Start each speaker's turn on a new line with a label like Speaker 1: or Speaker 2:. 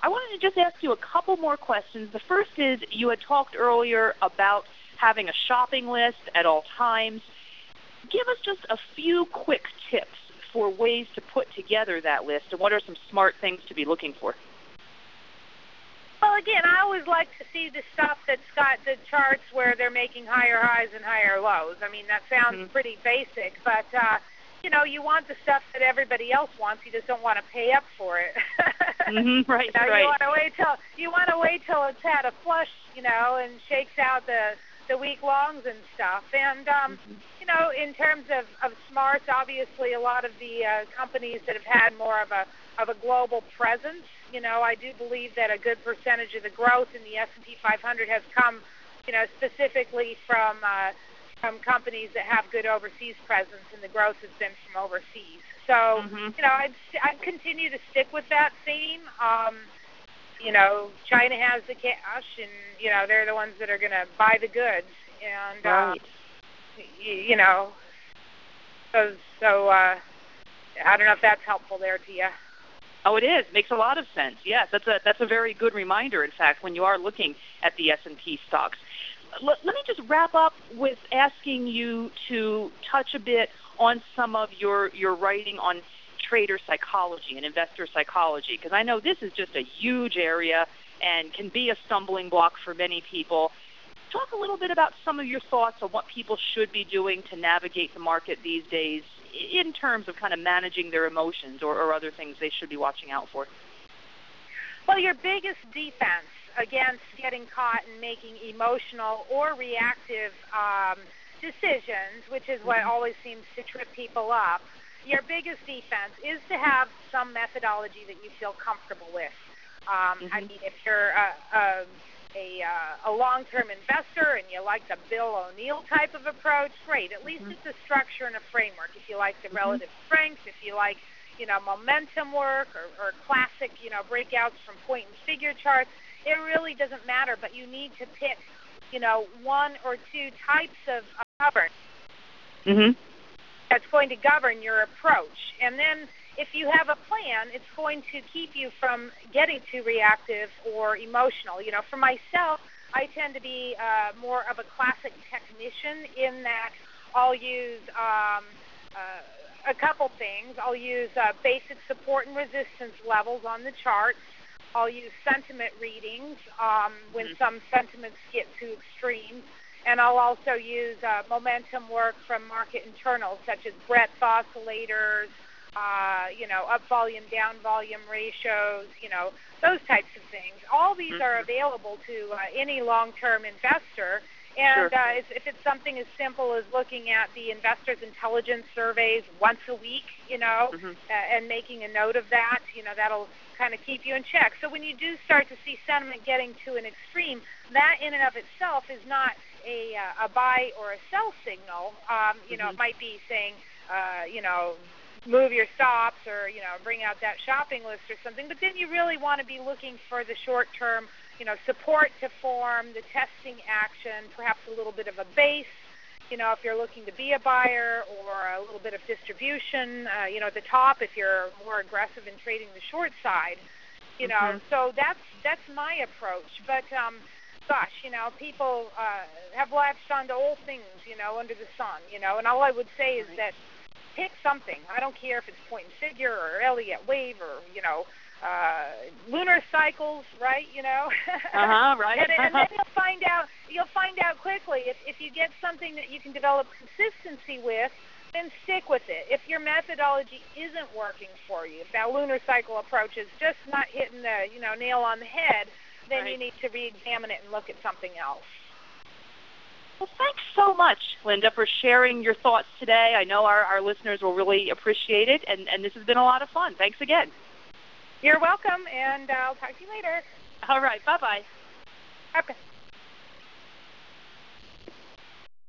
Speaker 1: I wanted to just ask you a couple more questions. The first is, you had talked earlier about having a shopping list at all times. Give us just a few quick tips for ways to put together that list, and what are some smart things to be looking for?
Speaker 2: Well, again, I always like to see the stuff that's got the charts where they're making higher highs and higher lows. I mean, that sounds pretty basic, but, you want the stuff that everybody else wants. You just don't want to pay up for it.
Speaker 1: Right,
Speaker 2: right.
Speaker 1: You
Speaker 2: want to wait till it's had a flush, and shakes out the week longs and stuff. And, in terms of smarts, obviously a lot of the companies that have had more of a global presence, I do believe that a good percentage of the growth in the S&P 500 has come, specifically from companies that have good overseas presence, and the growth has been from overseas. So, I'd continue to stick with that theme. China has the cash, and, they're the ones that are going to buy the goods. And, so I don't know if that's helpful there to you.
Speaker 1: Oh, it is. Makes a lot of sense. Yes, that's a very good reminder, in fact, when you are looking at the S&P stocks. Let me just wrap up with asking you to touch a bit on some of your writing on trader psychology and investor psychology, because I know this is just a huge area and can be a stumbling block for many people. Talk a little bit about some of your thoughts on what people should be doing to navigate the market these days in terms of kind of managing their emotions or other things they should be watching out for.
Speaker 2: Well, your biggest defense against getting caught in making emotional or reactive decisions, which is what always seems to trip people up, your biggest defense is to have some methodology that you feel comfortable with. I mean, if you're a long-term investor and you like the Bill O'Neill type of approach, great. At least it's a structure and a framework. If you like the relative strength, if you like, momentum work or classic, breakouts from point and figure charts, it really doesn't matter. But you need to pick, one or two types of governance that's going to govern your approach. And then if you have a plan, it's going to keep you from getting too reactive or emotional. For myself, I tend to be more of a classic technician in that I'll use a couple things. I'll use basic support and resistance levels on the charts. I'll use sentiment readings when some sentiments get too extreme. And I'll also use momentum work from market internals, such as breadth oscillators, up volume, down volume ratios, those types of things. All these are available to any long-term investor. And if it's something as simple as looking at the Investors Intelligence surveys once a week, and making a note of that, that'll kind of keep you in check. So when you do start to see sentiment getting to an extreme, that in and of itself is not a buy or a sell signal. It might be saying, move your stops or, bring out that shopping list or something. But then you really want to be looking for the short-term, support to form, the testing action, perhaps a little bit of a base, if you're looking to be a buyer, or a little bit of distribution, at the top if you're more aggressive in trading the short side, So that's my approach. But, people have latched onto old things, under the sun, and all I would say is that pick something. I don't care if it's point and figure or Elliott wave or, lunar cycles, right?
Speaker 1: Right.
Speaker 2: and then you'll find out quickly if you get something that you can develop consistency with, then stick with it. If your methodology isn't working for you, if that lunar cycle approach is just not hitting the, nail on the head, then you need to re-examine it and look at something else.
Speaker 1: Well, thanks so much, Linda, for sharing your thoughts today. I know our listeners will really appreciate it, and this has been a lot of fun. Thanks again.
Speaker 2: You're welcome, and I'll talk to you later.
Speaker 1: All right. Bye-bye.
Speaker 2: Okay.